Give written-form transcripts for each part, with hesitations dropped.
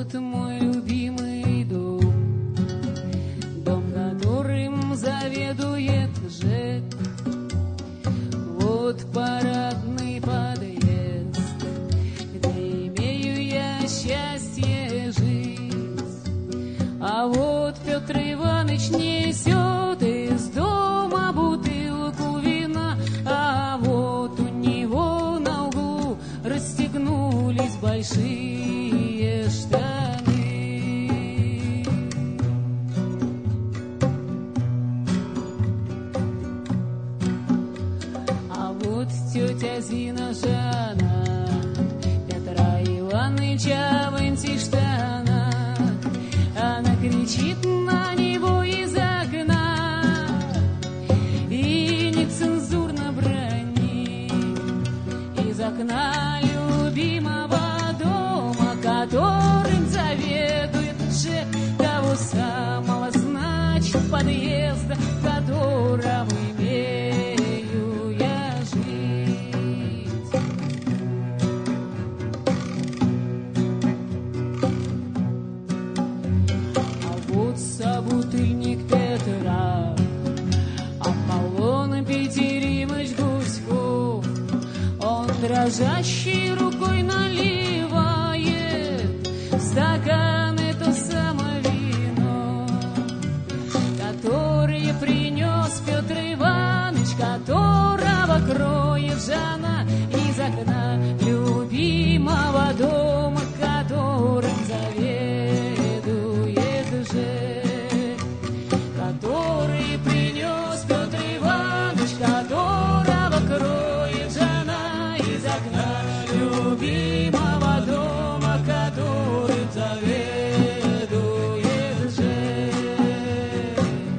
вот мой любимый дом, дом, которым заведует Жек. Вот парадный подъезд, где имею я счастье жить. А вот Петр Иваныч несет из дома бутылку вина, а вот у него на углу расстегнулись большие штаны. А вот тетя Зина Жана Петра Иваныча в антиштанах, она кричит на него из окна и нецензурно бранит из окна любимого дома, которым заведует Жек, того самого, значит, подъезда, в котором имею я жить. А вот собутыльник Петра, Аполлон Петеримыч Гуськов, он дрожащей рукой наливает в стакан это самое вино, которое принес Петр Иваныч, которого кроет Жана из окна любимого дома, которым заведует Жек, который принес Петр Иваныч, которого кроет Жана из окна любимого дома, которым заведует Жек.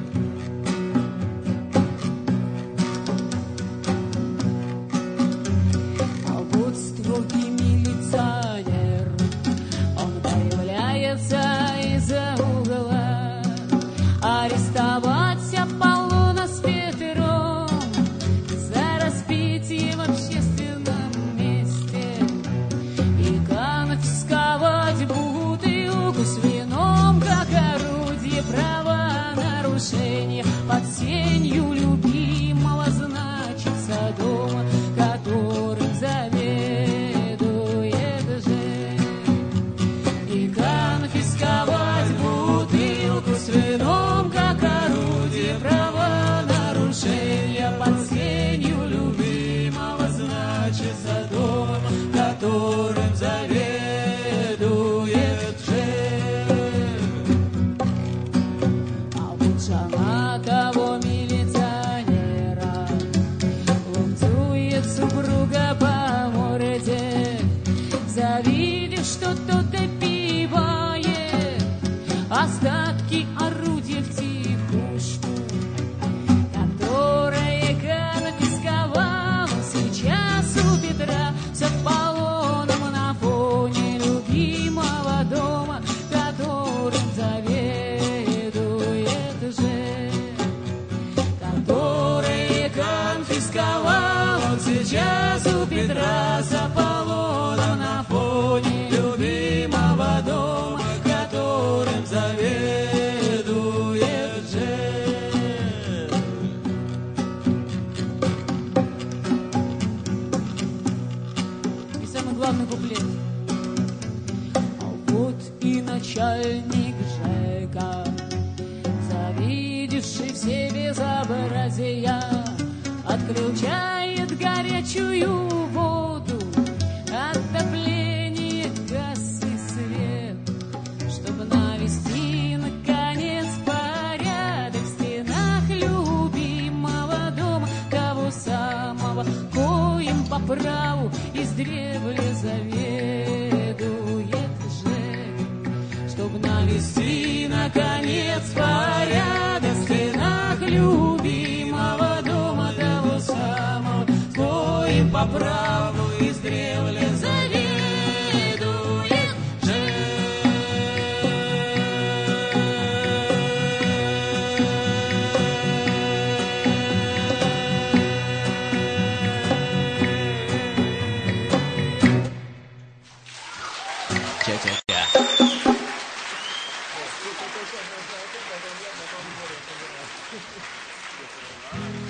А вот строгий милиционер, он появляется из-за угла арестовать Аполлона с Петром за распитие в общественном месте и конфисковать бутылку с вином как орудие правонарушения под сенью любимого, значится, дома, которым заведует Жек. И конфисковать бутылку с вином как орудие правонарушения под сенью любимого, значится, дома, которым заведует Жек. А вот жена того милиционера лупцует супруга по морде, завидев, что тот допивает остатки орудия втихушку, которое конфисковал сейчас у Петра с Аполлоном на фоне любимого дома, которым заведует Жек, которое конфисковал он сейчас у Петра с Аполлоном на фоне любимого дома, которым заведует Жек. И самый главный куплет. А вот и начальник Жека, завидевший все безобразия, отключает горячую воду, отопление, газ и свет, чтобы навести, наконец, порядок в стенах любимого дома, того самого, коим по праву издревле заведует Жек, чтобы навести, наконец, порядок в стенах любимого дома, того самого, коим по праву издревле заведует Жек. Тетя. Photoshop na sa akin, nagawin mo rin.